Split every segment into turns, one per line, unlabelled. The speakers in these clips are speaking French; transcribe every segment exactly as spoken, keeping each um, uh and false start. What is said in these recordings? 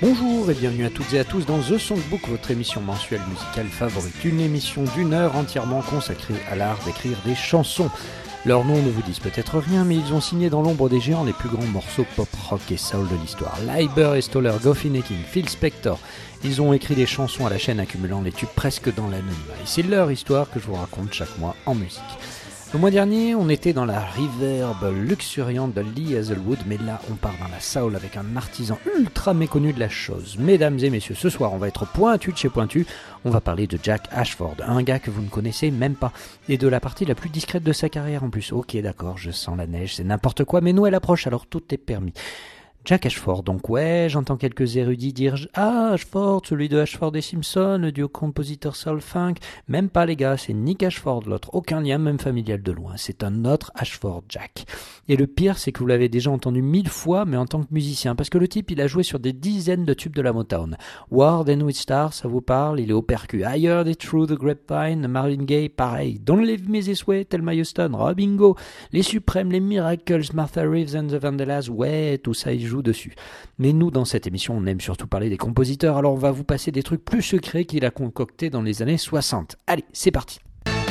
Bonjour et bienvenue à toutes et à tous dans The Songbook, votre émission mensuelle musicale favorite, une émission d'une heure entièrement consacrée à l'art d'écrire des chansons. Leurs noms ne vous disent peut-être rien, mais ils ont signé dans l'ombre des géants les plus grands morceaux pop, rock et soul de l'histoire. Leiber et Stoller, Goffin et King, Phil Spector, ils ont écrit des chansons à la chaîne accumulant les tubes presque dans l'anonymat. Et c'est leur histoire que je vous raconte chaque mois en musique. Le mois dernier, on était dans la reverb luxuriante de Lee Hazlewood, mais là, on part dans la soul avec un artisan ultra méconnu de la chose. Mesdames et messieurs, ce soir, on va être pointu de chez pointu. On va parler de Jack Ashford, un gars que vous ne connaissez même pas, et de la partie la plus discrète de sa carrière en plus. Ok, d'accord, je sens la neige, c'est n'importe quoi, mais Noël approche, alors tout est permis. Jack Ashford, donc ouais, j'entends quelques érudits dire « Ah, Ashford, celui de Ashford et Simpson, le duo compositeur soul funk ». Même pas les gars, c'est Nick Ashford l'autre, aucun lien même familial de loin, c'est un autre Ashford Jack. Et le pire, c'est que vous l'avez déjà entendu mille fois, mais en tant que musicien, parce que le type, il a joué sur des dizaines de tubes de la Motown. Ward and With Stars, ça vous parle, il est au percu. I Heard It Through the Grapevine, Marvin Gaye, pareil. Don't Leave Me This Way, Thelma Houston, Robingo, Les Suprêmes, Les Miracles, Martha Reeves and the Vandellas, ouais, tout ça, il joue dessus. Mais nous, dans cette émission, on aime surtout parler des compositeurs, alors on va vous passer des trucs plus secrets qu'il a concoctés dans les années soixante. Allez, c'est parti.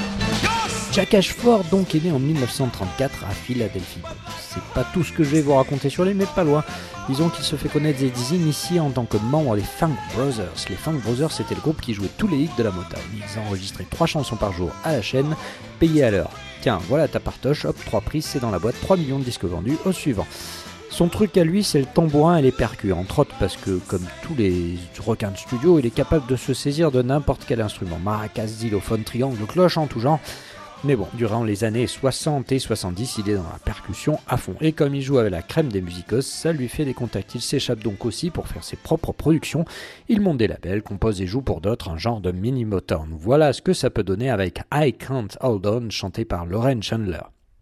Jack Ashford donc est né en dix-neuf cent trente-quatre à Philadelphie. C'est pas tout ce que je vais vous raconter sur lui, mais pas loin. Disons qu'il se fait connaître des initiés en tant que membre des Funk Brothers. Les Funk Brothers, c'était le groupe qui jouait tous les hits de la Motown. Ils enregistraient trois chansons par jour à la chaîne, payés à l'heure. Tiens, voilà ta partoche, hop, trois prises, c'est dans la boîte, trois millions de disques vendus, au suivant. Son truc à lui, c'est le tambourin et les percus, entre autres parce que, comme tous les requins de studio, il est capable de se saisir de n'importe quel instrument. Maracas, xylophone, triangle, cloche, en tout genre. Mais bon, durant les années soixante et soixante-dix, il est dans la percussion à fond. Et comme il joue avec la crème des musicos, ça lui fait des contacts. Il s'échappe donc aussi pour faire ses propres productions. Il monte des labels, compose et joue pour d'autres, un genre de mini Motown. Voilà ce que ça peut donner avec I Can't Hold On, chanté par Lauren Chandler.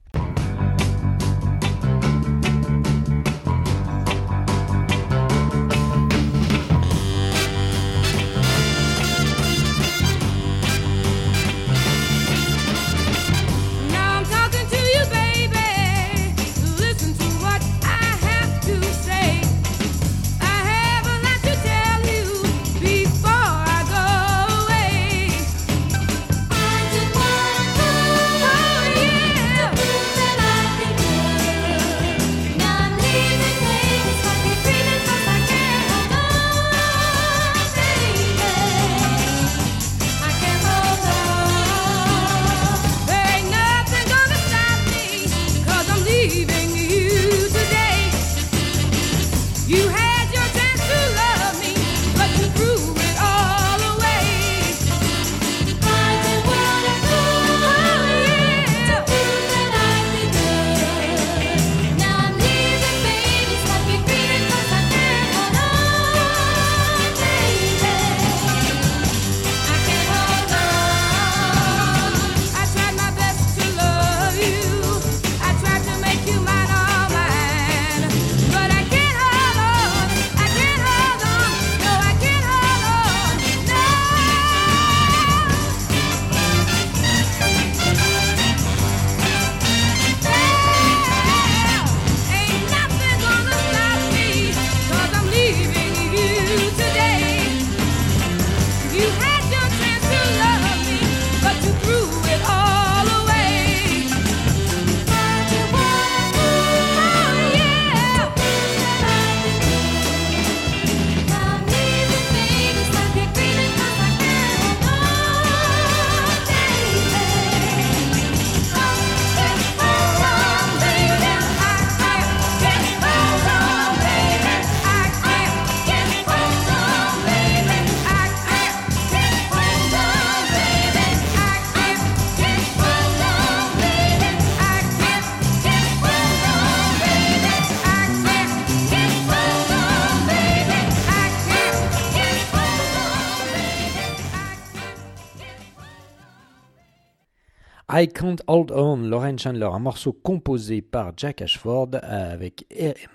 I Can't Hold On, Lauren Chandler, un morceau composé par Jack Ashford avec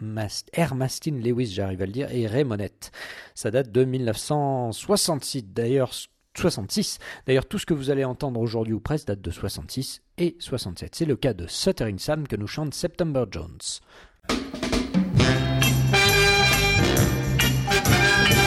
Ermastin Lewis, j'arrive à le dire, et Ray Monette. Ça date de dix-neuf cent soixante-six, d'ailleurs soixante-six. D'ailleurs, tout ce que vous allez entendre aujourd'hui ou presque date de soixante-six et soixante-sept. C'est le cas de Stuttering Sam que nous chante September Jones.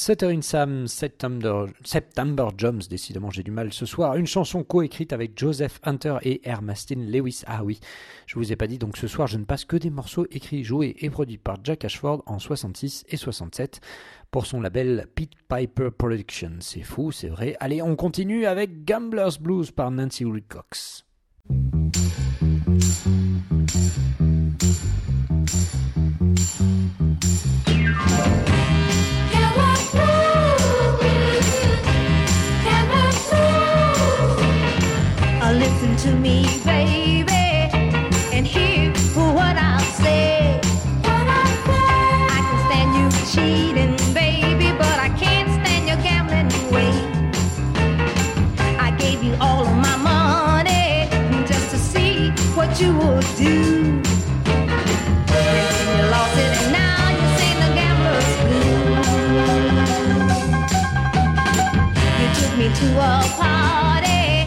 Stuttering Sam, September, September Jones, décidément j'ai du mal ce soir, une chanson coécrite avec Joseph Hunter et Ermastin Lewis. Ah oui, je vous ai pas dit, donc ce soir je ne passe que des morceaux écrits, joués et produits par Jack Ashford en soixante-six et soixante-sept pour son label Pete Piper Productions. C'est fou, c'est vrai. Allez, on continue avec Gambler's Blues par Nancy Wilcox.
Listen to me, baby, and hear what I'll say. What I'll say. I can stand you cheating, baby, but I can't stand your gambling way. I gave you all of my money just to see what you would do. Then you lost it, and now you sing the gambler's blues. You took me to a party.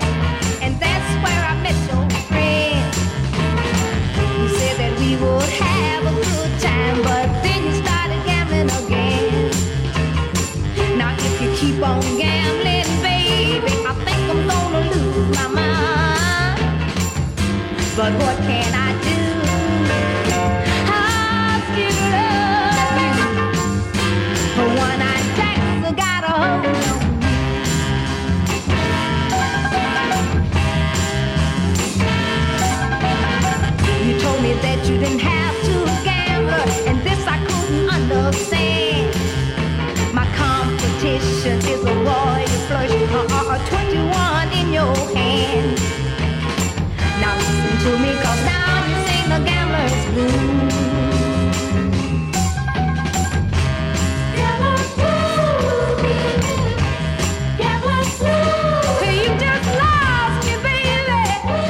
We would have a good time, but then you started gambling again. Now if you keep on gambling, baby, I think I'm gonna lose my mind. But what can I do? I still love you. But one night Jack's got a hold on. That you didn't have to gamble, and this I couldn't understand. My competition is a royal flush or a twenty-one in your hand. Now listen to me, cause now you sing the gambler's blues. Gambler's blues, gambler's blues. You just lost me, baby.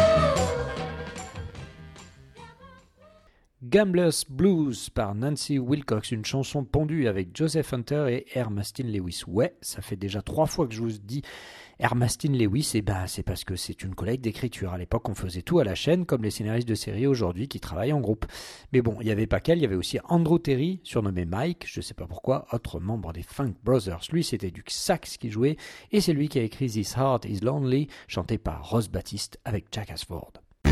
Gambler's Blues par Nancy Wilcox, une chanson pondue avec Joseph Hunter et Ermastin Lewis. Ouais, ça fait déjà trois fois que je vous dis Ermastin Lewis, et ben c'est parce que c'est une collègue d'écriture. À l'époque, on faisait tout à la chaîne, comme les scénaristes de séries aujourd'hui qui travaillent en groupe. Mais bon, il n'y avait pas qu'elle, il y avait aussi Andrew Terry, surnommé Mike, je sais pas pourquoi, autre membre des Funk Brothers. Lui, c'était du sax qui jouait, et c'est lui qui a écrit This Heart is Lonely, chanté par Ross Baptiste avec Jack Ashford.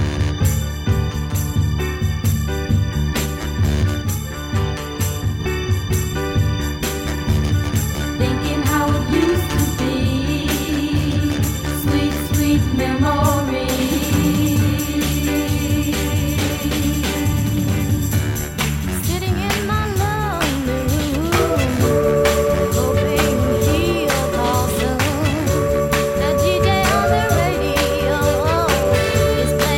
Memory. Sitting in my lonely room, hoping he'll call soon. The D J on the radio is playing.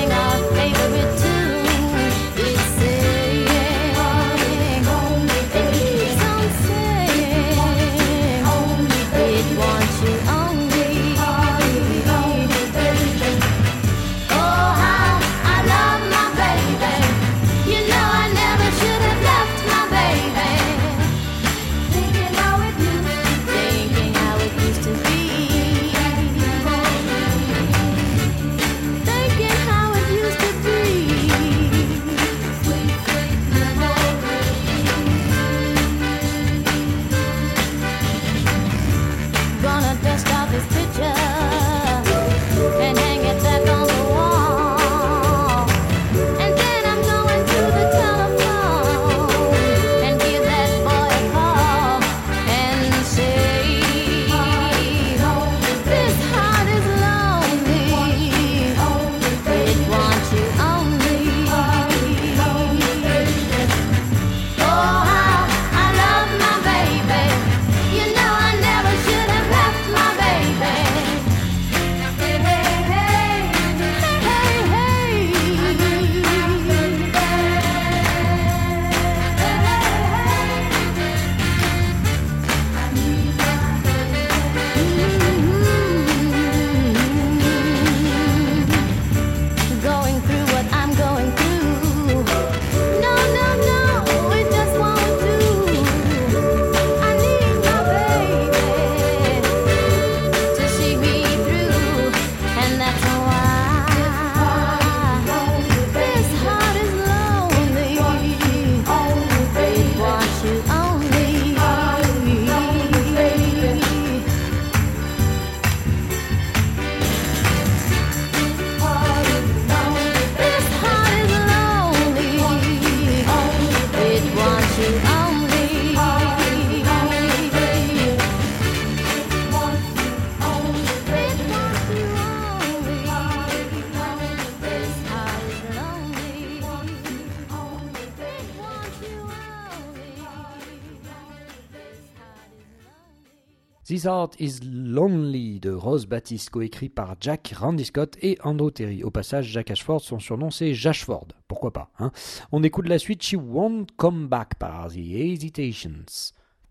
This Heart is Lonely de Rose Baptiste, coécrit par Jack, Randy Scott et Andrew Terry. Au passage, Jack Ashford, son surnom c'est Jashford. Pourquoi pas, hein? On écoute la suite She Won't Come Back par The Hesitations.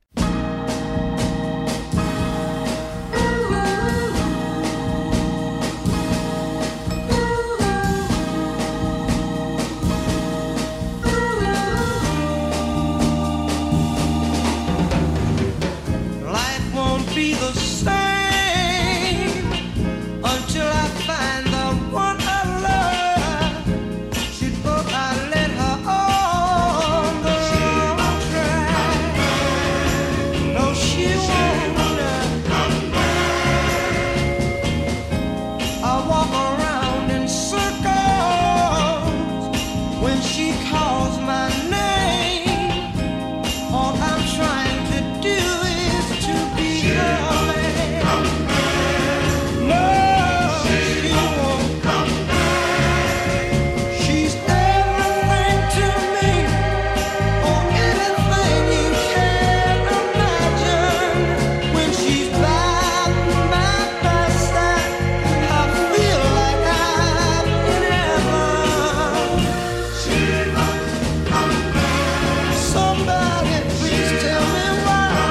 Life won't be the same until I find the one I love. She thought I let her on the wrong track. No, she won't come back. I walk around in circles when she calls my name. All I'm trying to do is to be her man. No, she won't come back. She's everything to me, or anything you can imagine. When she's by my side, I feel like I'm in heaven. She won't come back. Somebody please tell me why.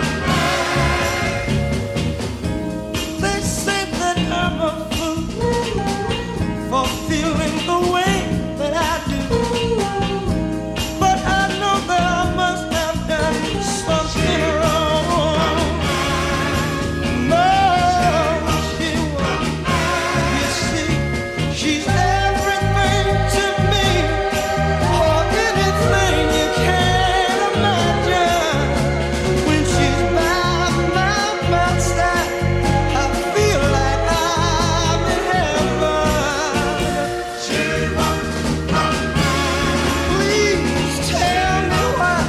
They say that I'm a fool for feeling the way that I do, but I know that I must have done something wrong. No, she won't. You see, she's everything to me, or anything you can imagine. When she's by my bedside, I feel like I'm in heaven. She won't come back. Please tell me why.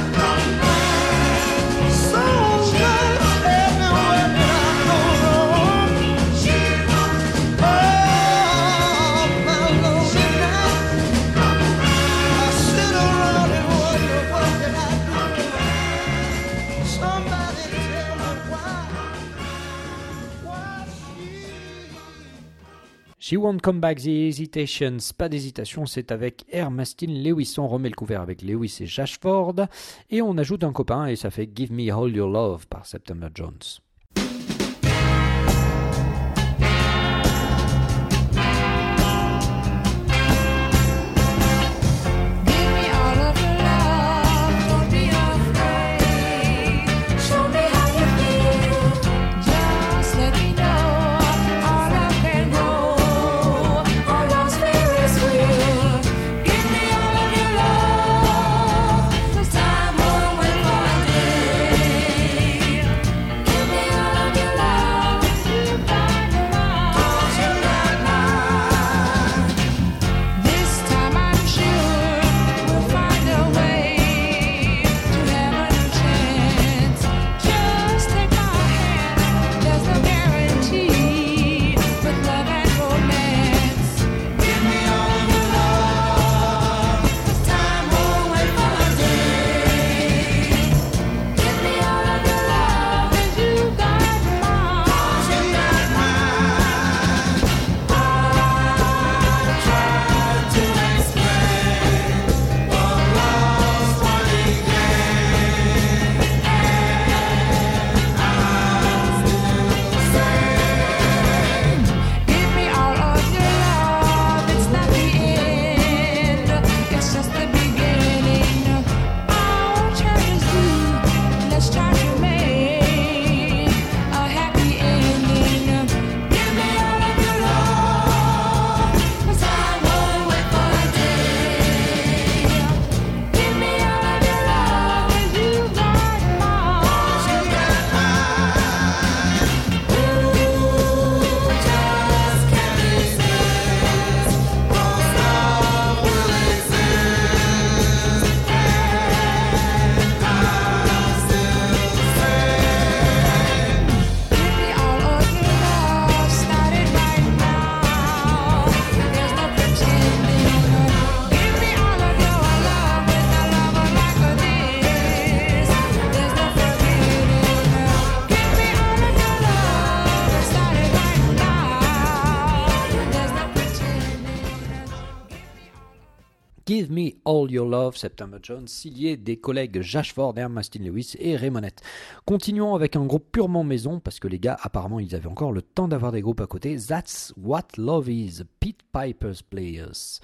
Someone tell me where did I go wrong. She won't. Oh, my lonely night. I sit around and wonder what did I do wrong. Somebody tell me why. Why she.
She Won't Come Back, The Hesitations. Pas d'hésitation, c'est avec Air Mastin Lewis. On remet le couvert avec Lewis et Jashford. Et on ajoute un copain et ça fait Give Me All Your Love par September Jones.
Give me all of your love, don't be afraid. Show me how you feel, just let me know. Our love can grow, our love spirits will. Give me all of your love, 'cause time won't wait for a day. Give me
Give Me All Your Love, September Jones, signé des collègues Jashford, Ermastin Lewis et Raymonette. Continuons avec un groupe purement maison, parce que les gars, apparemment, ils avaient encore le temps d'avoir des groupes à côté. That's What Love Is, Pete Piper's Players.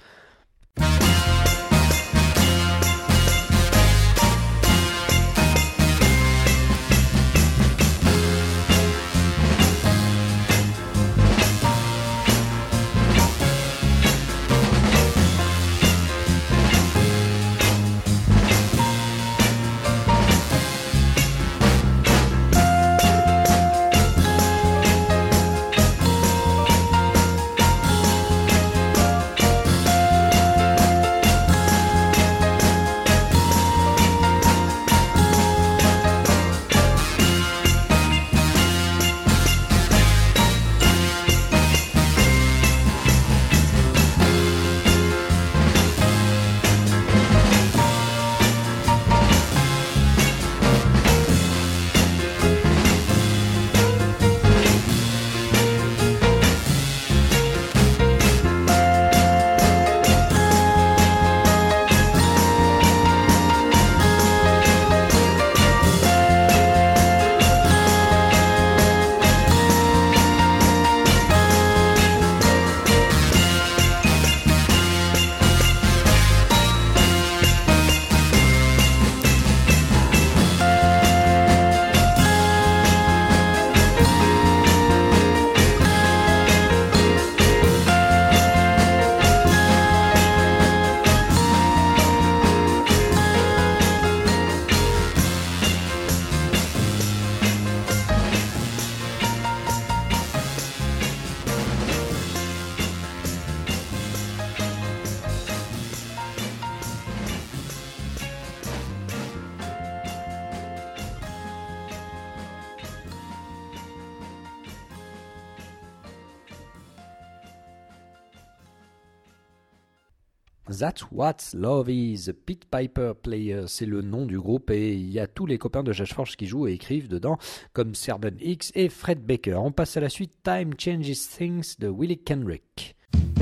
That's What Love Is, Pete Piper Players, c'est le nom du groupe et il y a tous les copains de Jashforge qui jouent et écrivent dedans, comme Serban Hicks et Fred Baker. On passe à la suite, Time Changes Things de Willie Kendrick.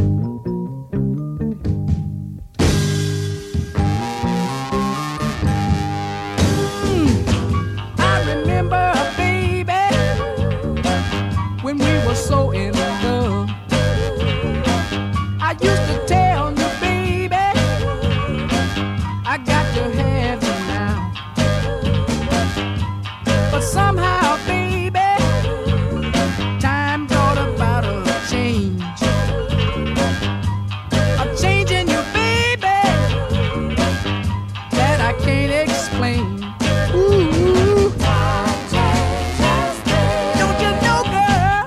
I remember, baby, when we were so in love. I used to tell you, baby, I got to have you now. But somehow, baby, time brought about a change. A change in you, baby, that I can't explain. Ooh, don't you know, girl?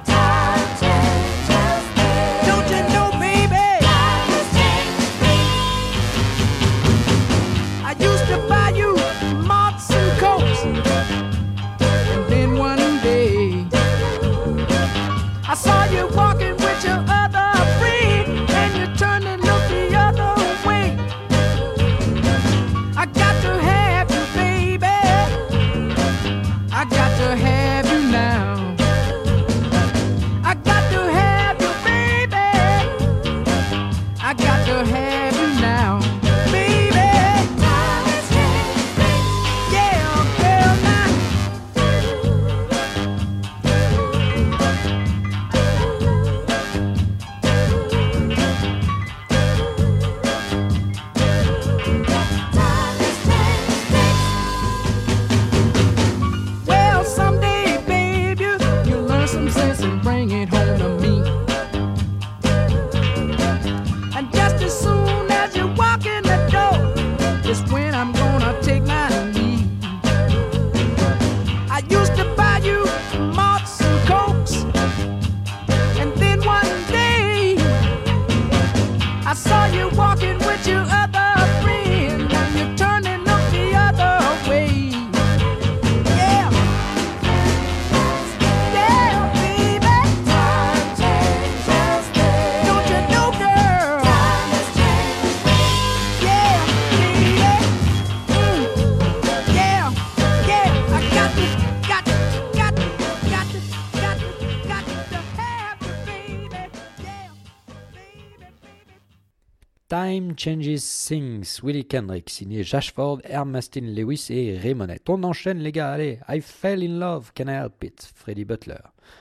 Don't you know, baby? I used to buy you moths and coats, and then one day I saw you walking with your other friend, and you turned and looked the other way. I got to have you, baby. I got to have you now. I got to have you, baby. I got to have you now, baby. Yeah, girl, now. Well, someday, babe, you, you'll learn some sense and bring it home to me. And just as soon as you walk in the door is when I'm gonna take my leave. I used to buy you moths and coats, and then one day I saw you walking with your other friend, and you turned and looked the other way. Yeah, yeah, baby. Don't you know, girl? Yeah, baby. Mm. Yeah, yeah. I got to, got to, got to, got to, got to, got to have you, baby. Yeah, baby, baby.
Time Changes Things, Willie Kendrick, signé Jashford, Ermastin Lewis et Ramonette. On enchaîne les gars, allez, I Fell in Love, Can I Help It, Freddie Butler.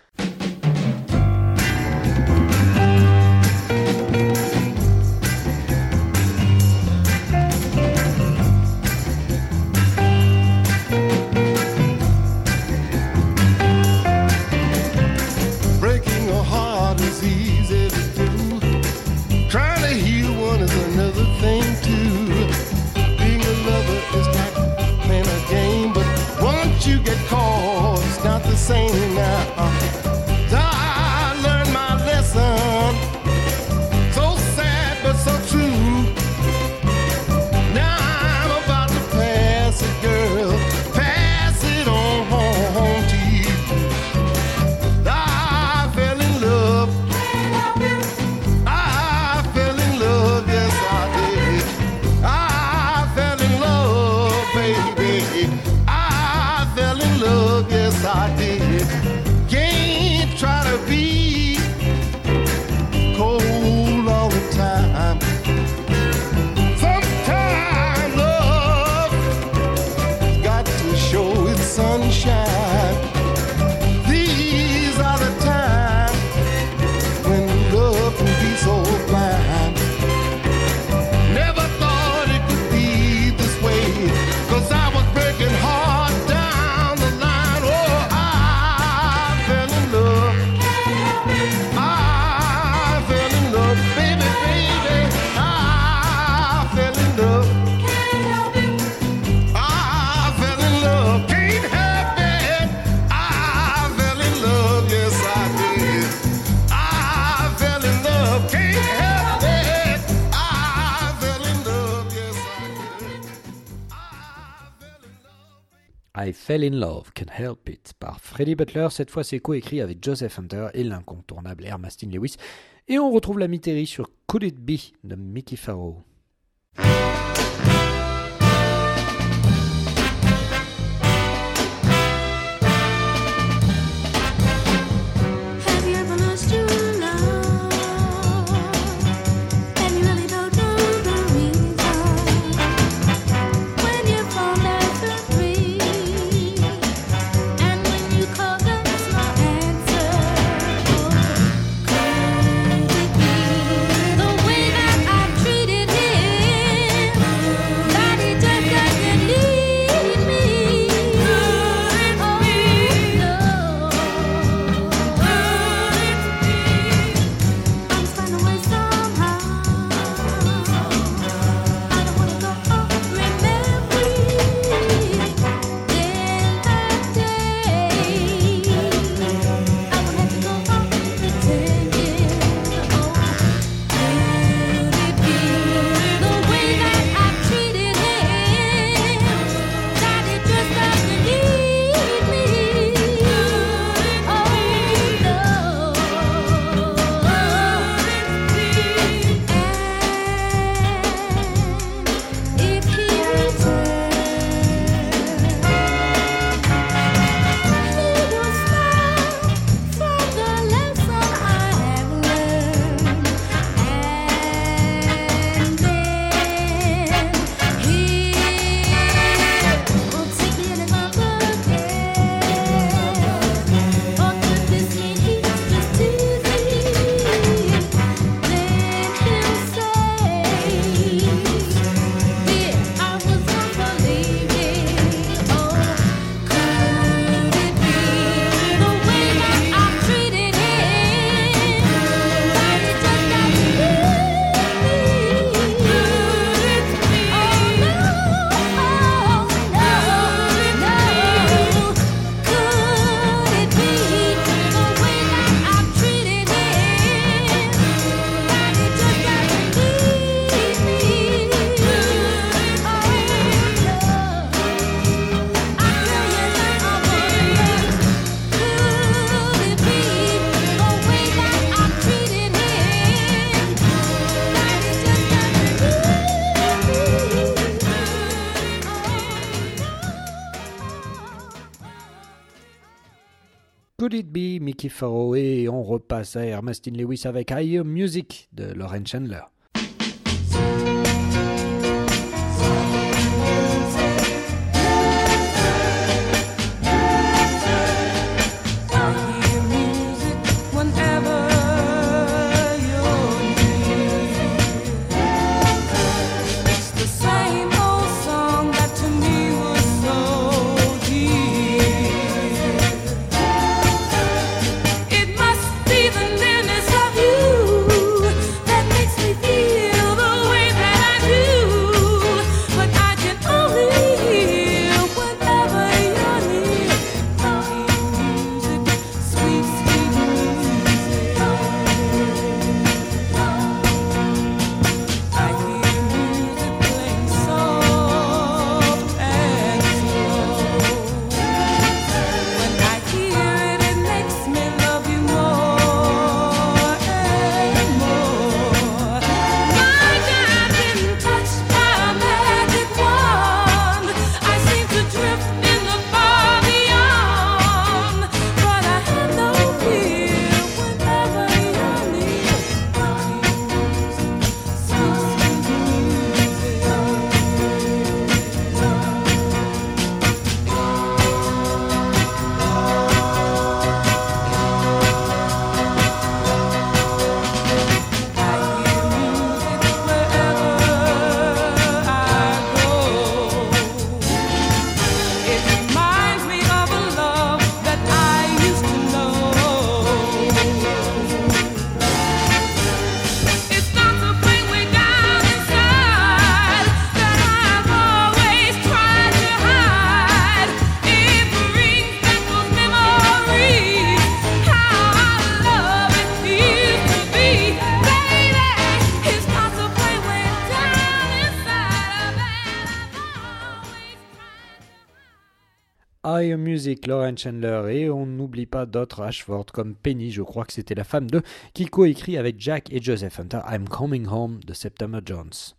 Breaking a heart is easy to do. Trying to heal one is another thing too. Being a lover is like playing a game, but once you get caught, it's not the same now. I learned my lesson. So sad but so true. Now I'm about to pass it, girl. Pass it on home to you. I fell in love. I fell in love, yes I did. I fell in love, baby. I fell in love, yes I did. Can't try to be cold all the time. Sometimes love got to show its sunshine. These are the times when love can be so blind. Never thought it could be this way, 'cause I was breaking hard down the line. Oh, I fell in love. I fell in love, baby, baby. I fell in love. I fell in love, can't help it. I fell in love, yes I did. I fell in love, can't help it. I fell in love, yes I did. I fell in love.
I Fell in Love, Can Help It, par Freddie Butler. Cette fois, c'est coécrit avec Joseph Hunter et l'incontournable Ermastin Lewis. Et on retrouve la Miteri sur Could It Be de Mickey Farrow.
Have you ever lost your love and you really don't know the reason? When you fall down to breathe and when you call, there's no answer. Could it be the way that I treated him, that he just doesn't need me? Oh no. I'm finding a way somehow. I don't wanna go on remembering in that day. I won't have to go on pretending. Oh, could it be the way that I treated him, that he just doesn't need me? Oh no. And if he returns, he will smile from the lesson I have learned, and then he will take me in another again. Or could this mean he's just teasing? Then he'll say, "Dear, I was unbelieving." Oh, could it be the way that I treated him, that he just doesn't need me? Could it be? Oh no, oh no, no. Could it be the way that I treated him, that he just doesn't need me? Oh no, I tell you that I wonder. Could it be the way that I treated him, that he just doesn't need me?
Could It Be, Mickey Farrow, et on repasse à Ermastin Lewis avec I Hear Music de Lauren Chandler.
Could
Higher Music, Lauren Chandler, et on n'oublie pas d'autres Ashford comme Penny, je crois que c'était la femme de, qui coécrit avec Jack et Joseph Hunter I'm Coming Home de September Jones.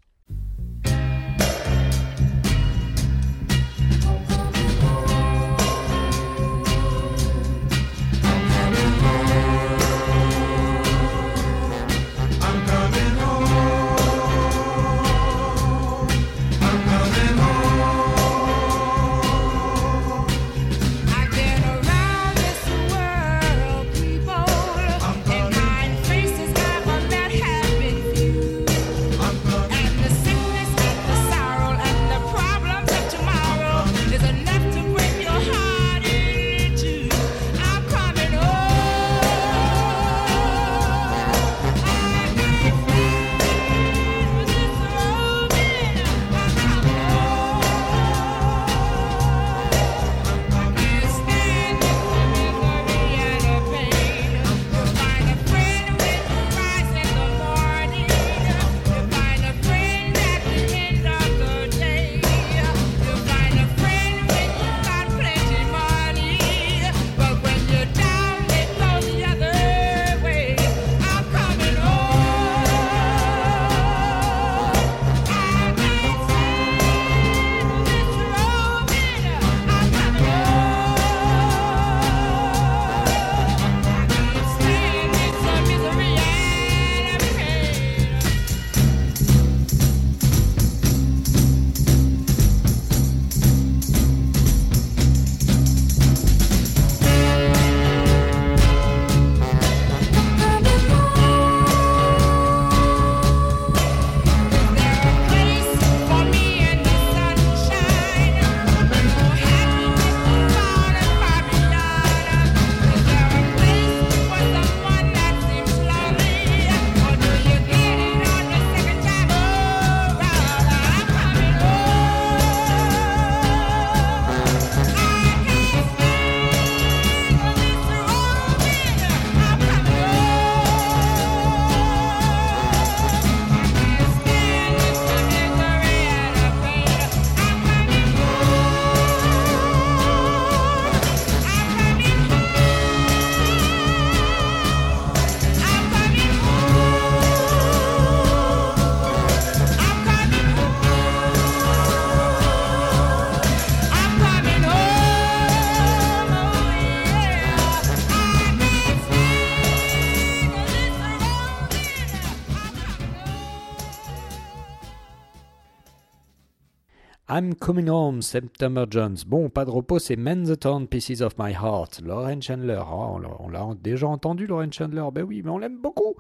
I'm Coming Home, September Jones. Bon, pas de repos, c'est Mend the Torn Pieces of My Heart. Lauren Chandler. Oh, on l'a- on l'a déjà entendu, Lauren Chandler. Ben oui, mais on l'aime beaucoup.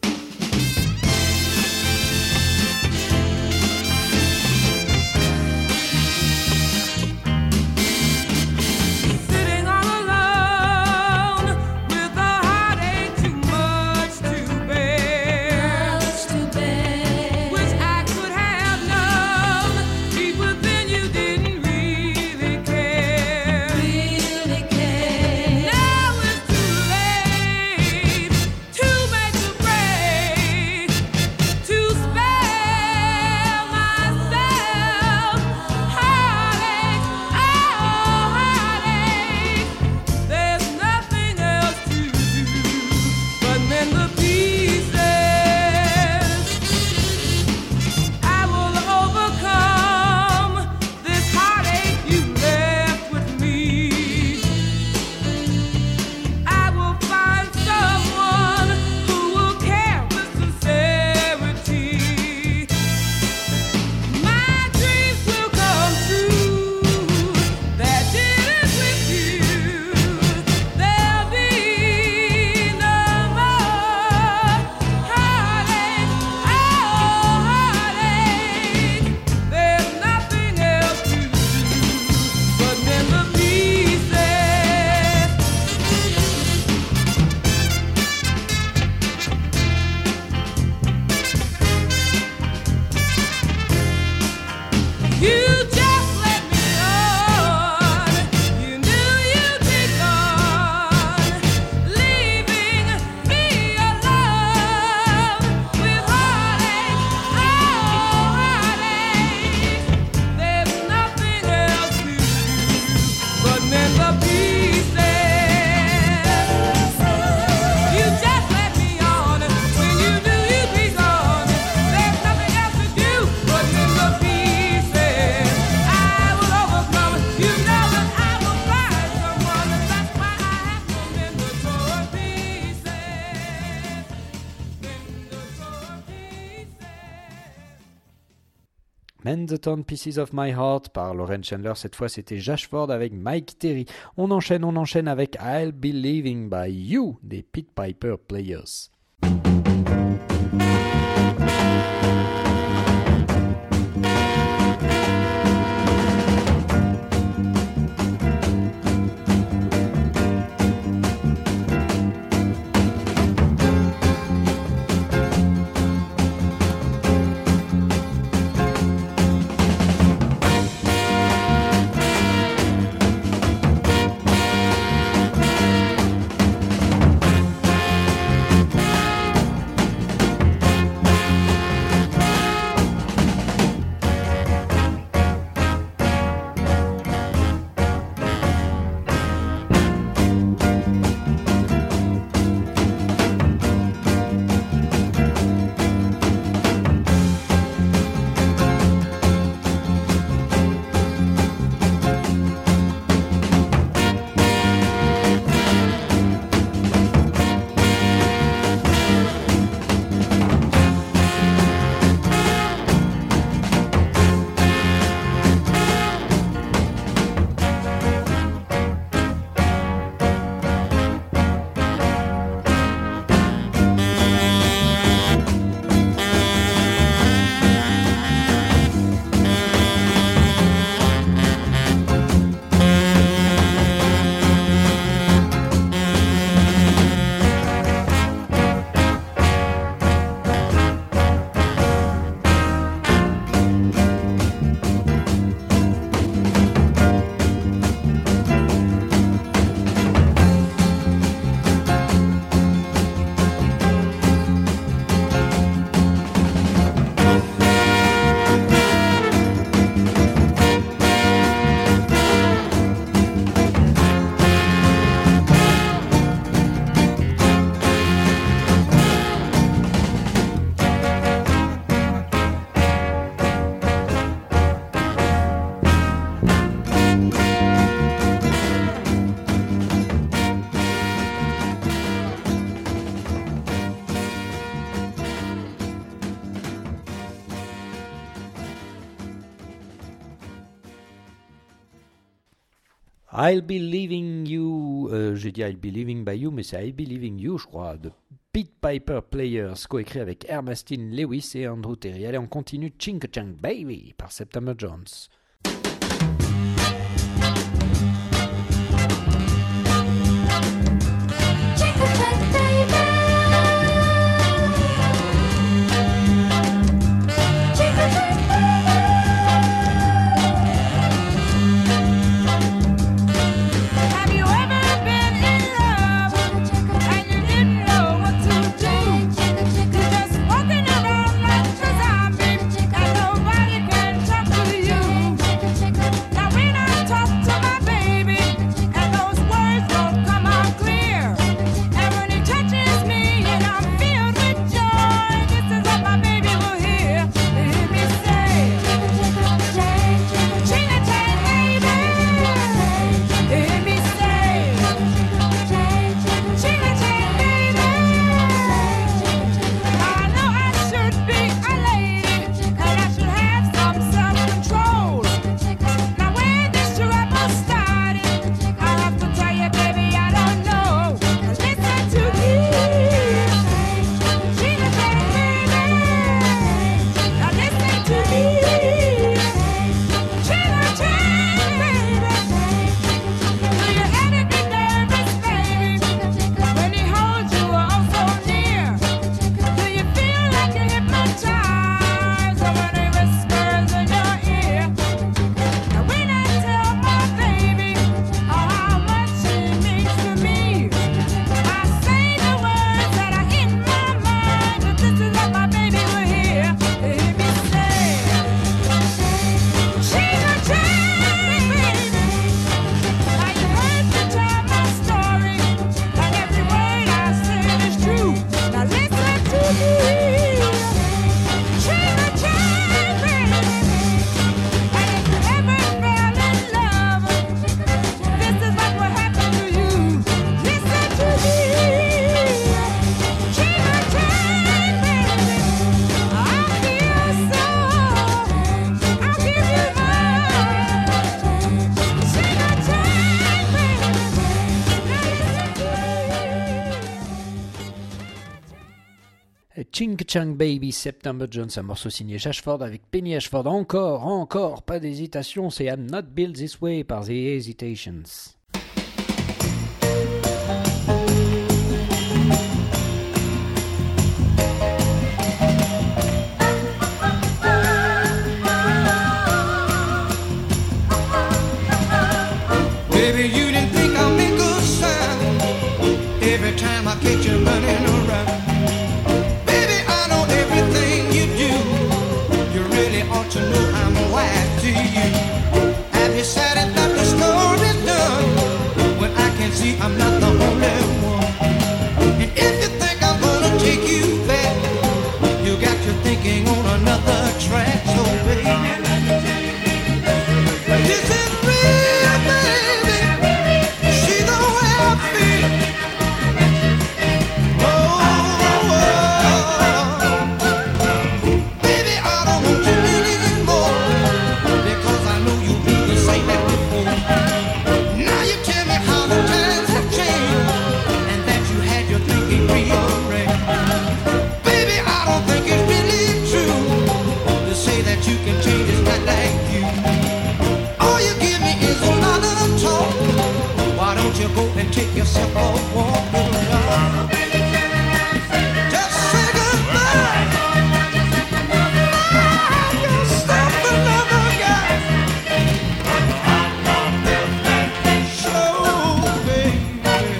Sitting all alone with a heartache too much to bear, which I could have known deep within you didn't really care. Now it's too late to make a break.
Mend the Torn Pieces of My Heart par Lauren Chandler. Cette fois, c'était Josh Ford avec Mike Terry. On enchaîne, on enchaîne avec I'll Be Living By You des Pit Piper Players. I'll Be Leaving You, euh, j'ai dit I'll Be Living By You, mais c'est I'll Be Leaving You, je crois, de Pit Piper Players, coécrit avec Ermastin Lewis et Andrew Terry. Allez, on continue Chink Chunk Baby par September Jones.
Have you ever been in love and you didn't know what to do? You're just walking around like a zombie and nobody can talk to you.
Chink Chang Baby, September Jones, un morceau signé Ashford avec Penny Ashford. Encore, encore, pas d'hésitation, c'est I'm Not Built This Way par The Hesitations.
Baby, you didn't think I'd make a sound every time I catch you running around. Baby, I know everything you do. You really ought to know I'm wise to you. Have you said it that the story's done when I can see I'm not the only one? And if you think I'm gonna take you back, you got you thinking on another track. So baby, this is real, baby. See the way I feel. Oh, oh. Baby, I don't want you anymore because I know you wouldn't say that before. Now you tell me how the times have changed and that you had your thinking rearranged. Baby, I don't think it's really true to say that you can change. It's not like you. All you give me is a lot of talk. Why don't you go and take yourself a walk around? Just say goodbye. You'll stop another guy. So, baby.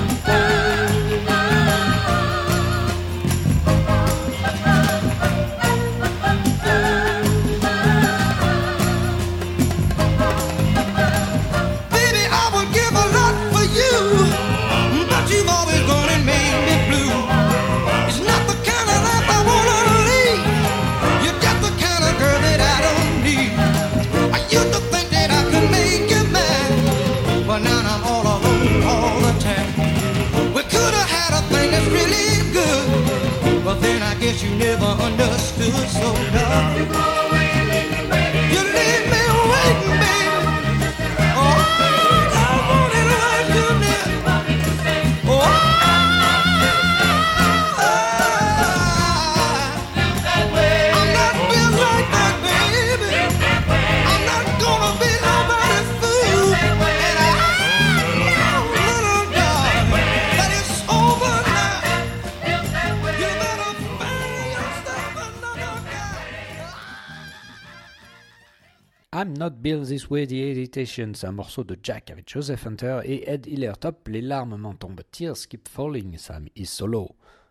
Baby, I would give a lot for you, but you've always gone and made me blue. It's not the kind of life I wanna lead. You're just the kind of girl that I don't need. I used to think that I could make you mine, but now I'm all alone all the time. We could have had a thing that's really good, but then I guess you never understood. So darling, you leave me waiting, baby. Oh, I wanted what you did. Oh, I'm not built like that, baby. I'm not gonna be nobody's fool. And I know, little darling, that it's over now. You better find yourself another guy.
I'm Not Built This Way, The Hesitations, un morceau de Jack avec Joseph Hunter et Ed Hillertop. Les larmes m'en tombent, tears keep falling, Sam is solo.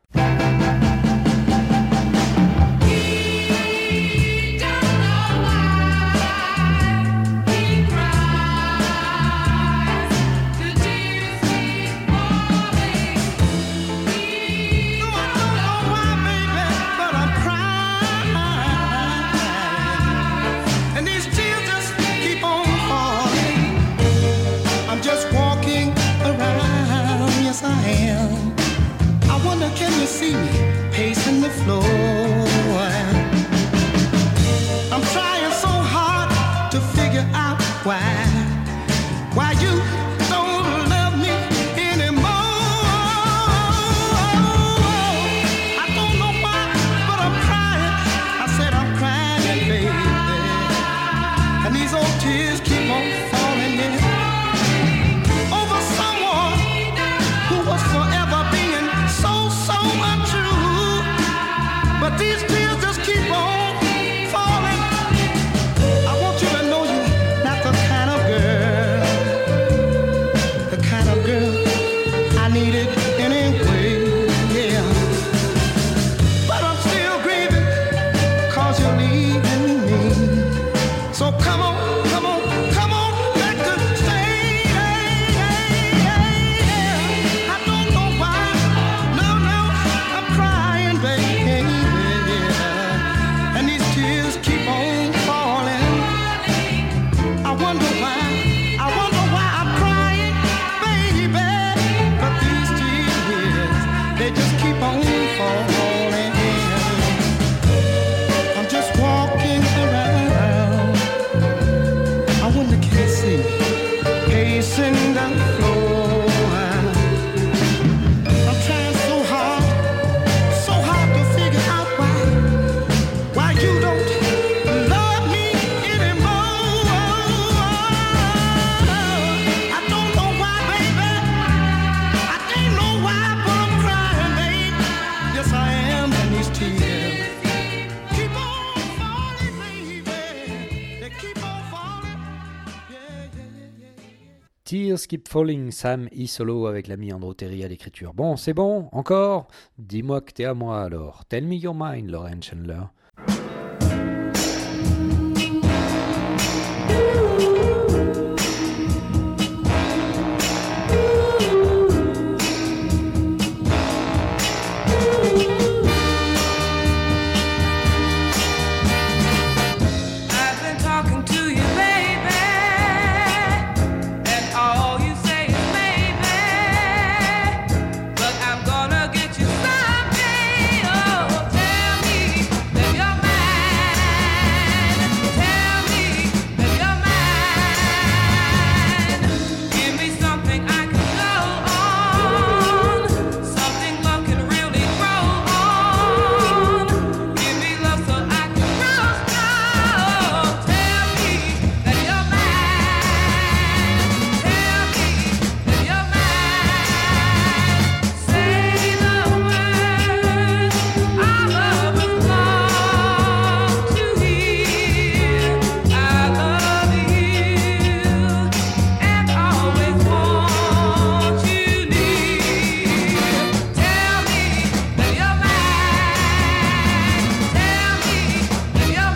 And these tears just keep on falling. I'm just walking around, yes I am. I wonder, can you see me? Pale
Tears Keep Falling, Sam E. Solo avec l'ami Andrew Terry à l'écriture. Bon, c'est bon, encore? Dis-moi que t'es à moi alors. Tell me your mind, Lauren Chandler.
I've been talking to you, baby, and all you say is maybe. But I'm gonna get you someday. Oh, tell me that you're mine. Tell me that you're mine. Give me something I can go on, something love can really grow on. Give me love so I can grow strong. Tell me that you're mine. Tell me that you're mine. Say the words our lovers long to hear. I love you and always want you near. Tell me that you're mine. Tell me that you're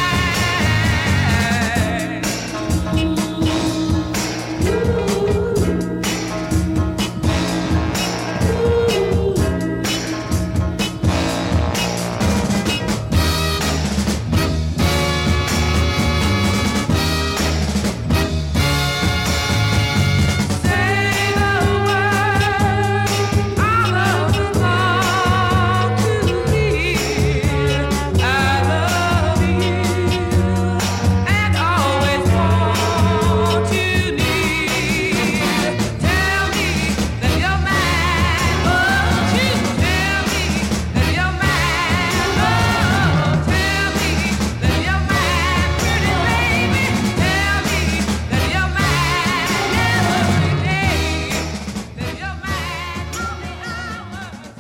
Say the words our lovers long to hear. I love you and always want you near. Tell me that you're mine. Won't you tell me that you're mine? Oh, tell me that you're mine, pretty baby. Tell me that you're mine every day. That you're mine on the hour.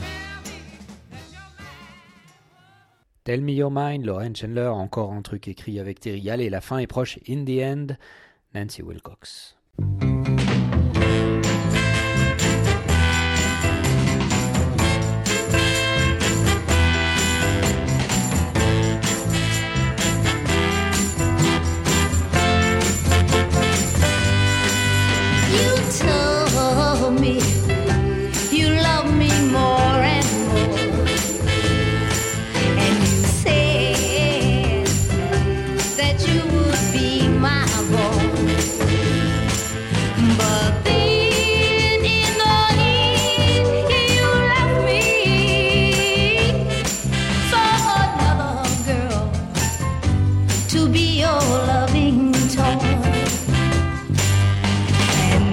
Tell me that you're mine.
Tell Me Your Mind, Lauren Chandler, encore un truc écrit avec Terry Hall et la fin est proche. In the End, Nancy Wilcox.
You told me you love me more and more, and you said that you would be my boy. But then in the end, you left me for another girl to be your loving toy. And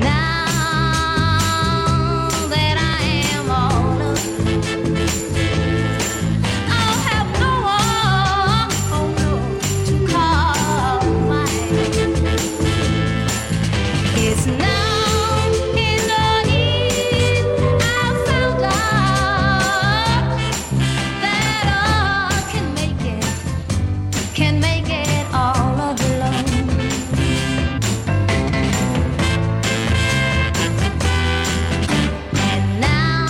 now that I am all alone, I'll have no one, oh no, to call mine. It's now in the end I found out that I can make it, can make it all alone. And now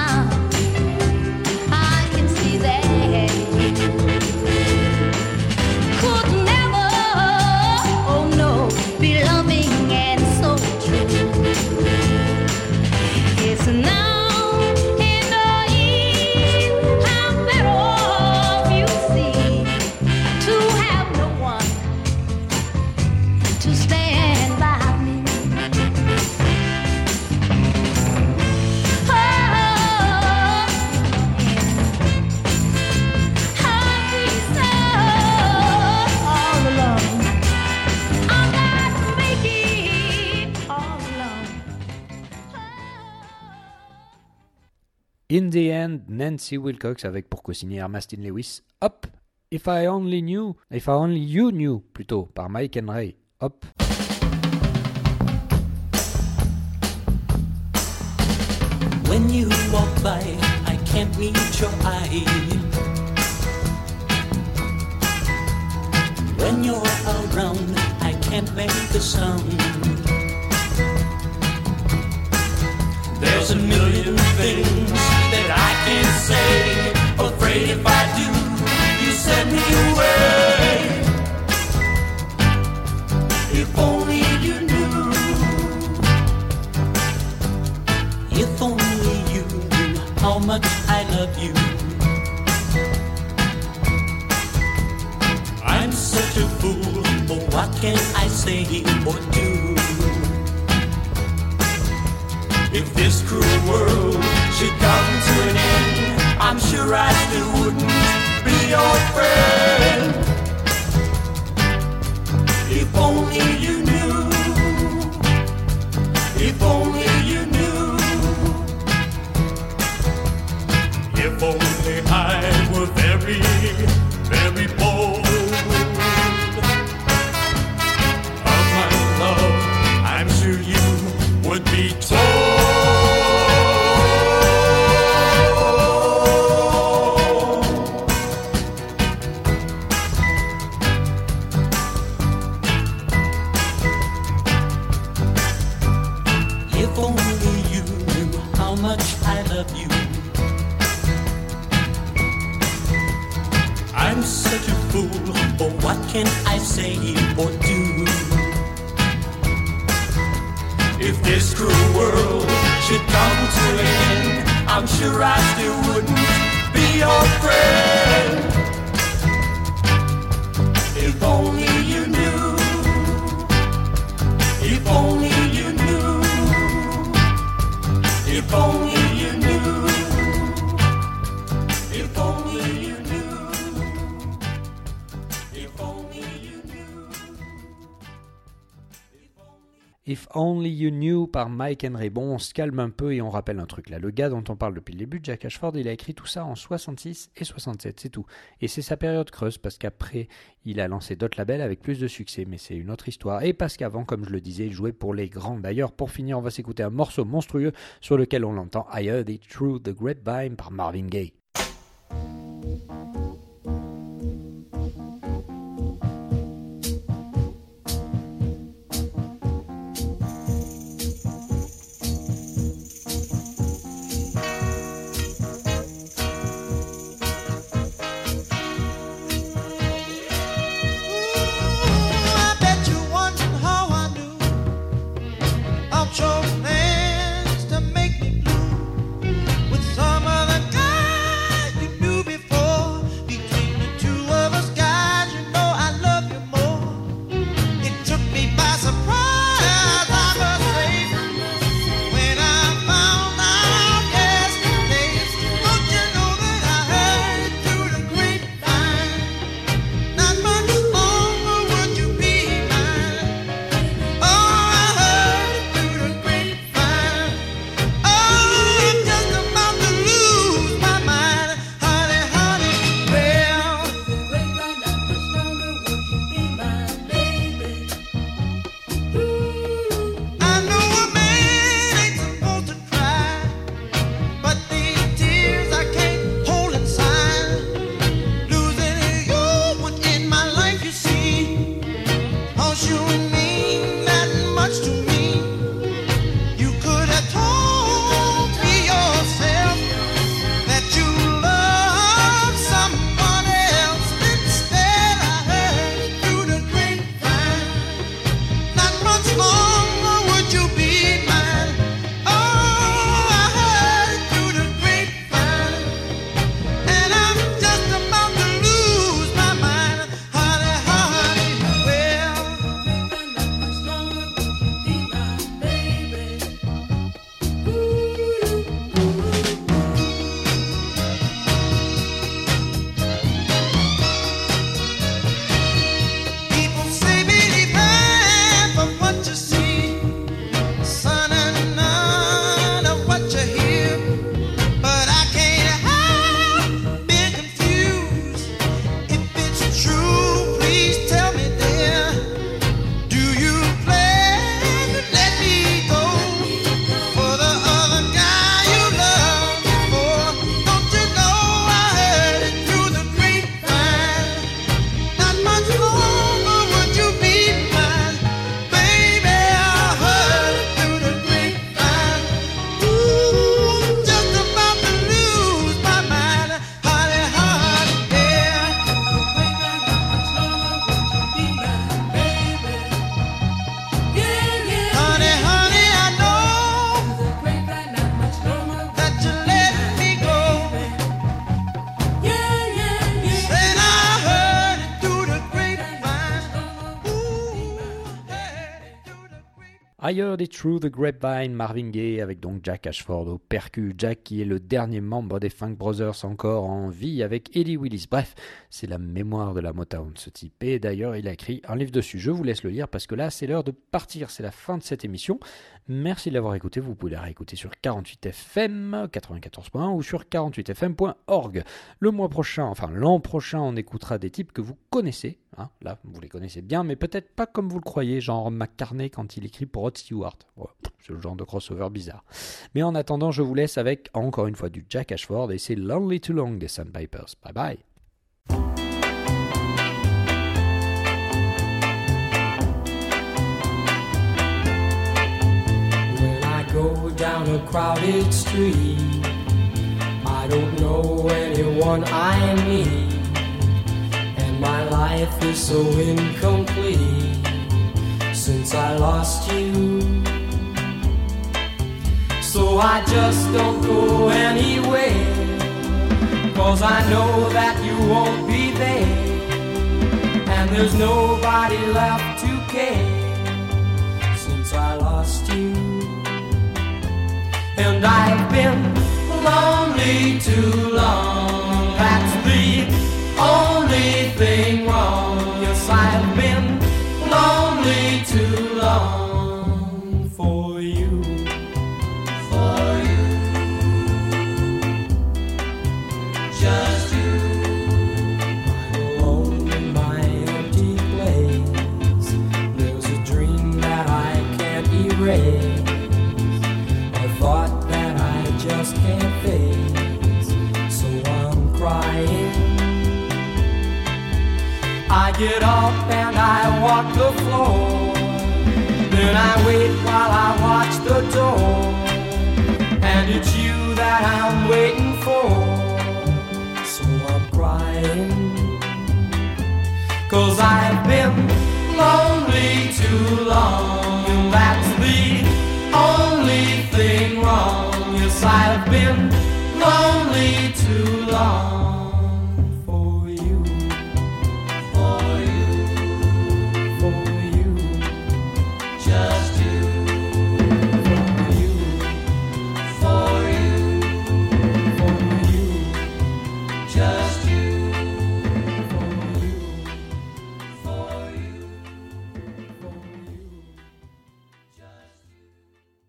I can see that you could never, oh no, be loving and so true. It's now in the end I'm better off, you see, to have no one to stand by me. Oh, I'll be so all alone. I've got to make it all alone.
In the End, Nancy Wilcox avec pour co-signer Mastin Lewis. Hop, If I Only Knew, If I Only You Knew plutôt, par Mike and Ray. Hop.
When you walk by, I can't meet your eye. When you're around, I can't make a sound. There's a million things that I can't say. Afraid if I do, you send me away. If only you knew. If only you knew how much I love you. I'm such a fool, but what can I say or do? If this cruel world should come to an end, I'm sure I still wouldn't be your friend. If only you knew. If only you knew. If only I were very, very bold. Of my love, I'm sure you would be told. If only you knew how much I love you. I'm such a fool, but what can I say or do? If this cruel world should come to an end, I'm sure I still wouldn't be your friend. If only you knew. If only you knew. If only you knew. If only you knew. If only you knew.
If Only You Knew par Mike Henry. Bon, on se calme un peu et on rappelle un truc là. Le gars dont on parle depuis le début, Jack Ashford, il a écrit tout ça en soixante-six et soixante-sept, c'est tout. Et c'est sa période creuse parce qu'après, il a lancé d'autres labels avec plus de succès, mais c'est une autre histoire. Et parce qu'avant, comme je le disais, il jouait pour les grands. D'ailleurs, pour finir, on va s'écouter un morceau monstrueux sur lequel on l'entend, I Heard It Through the Grapevine par Marvin Gaye.
I bet you wondering how I knew of your plans to make me blue with some other guy you knew before. Between the two of us guys, you know I love you more. It took me by surprise, I must say, when I found out yesterday. Don't you know that I heard it through the grapevine? Not much longer would you be mine. Oh, I heard it through the grapevine. Oh, I'm just about to lose my mind, honey, honey. Well, I know a man ain't supposed to cry, but these tears I can't hold inside. Losing you was in my life, you see. 'Cause you mean that much to me. You could have told me yourself that you love someone else. Instead, I heard it through the grapevine. Not much longer would you be mine. Oh, I heard it through the grapevine. And I'm just about to lose my mind, honey, honey. Well,
I Heard It Through the Grapevine, Marvin Gaye avec donc Jack Ashford au percu. Jack qui est le dernier membre des Funk Brothers encore en vie avec Eddie Willis. Bref, c'est la mémoire de la Motown ce type. Et d'ailleurs, il a écrit un livre dessus. Je vous laisse le lire parce que là, c'est l'heure de partir. C'est la fin de cette émission. Merci de l'avoir écouté. Vous pouvez la réécouter sur quarante-huit F M quatre-vingt-quatorze point un ou sur quarante-huit F M point org. Le mois prochain, enfin l'an prochain, on écoutera des types que vous connaissez. Hein, là, vous les connaissez bien, mais peut-être pas comme vous le croyez, genre McCartney quand il écrit pour Rod Stewart. Ouais, c'est le genre de crossover bizarre. Mais en attendant, je vous laisse avec, encore une fois, du Jack Ashford, et c'est Lonely Too Long des Sandpipers. Bye bye.
When I go down a crowded street, I don't know anyone I meet. My life is so incomplete since I lost you. So I just don't go anywhere, 'cause I know that you won't be there, and there's nobody left to care since I lost you. And I've been lonely too long, that's the only thing wrong. Yes, I've been lonely too long for you, for you, just you. I'm alone in my empty place. There's a dream that I can't erase, a thought that I just can't face, so I'm crying. I get up and I walk the floor, then I wait while I watch the door, and it's you that I'm waiting for, so I'm crying, 'cause I've been lonely too long, and that's the only thing wrong. Yes, I've been lonely too long. Just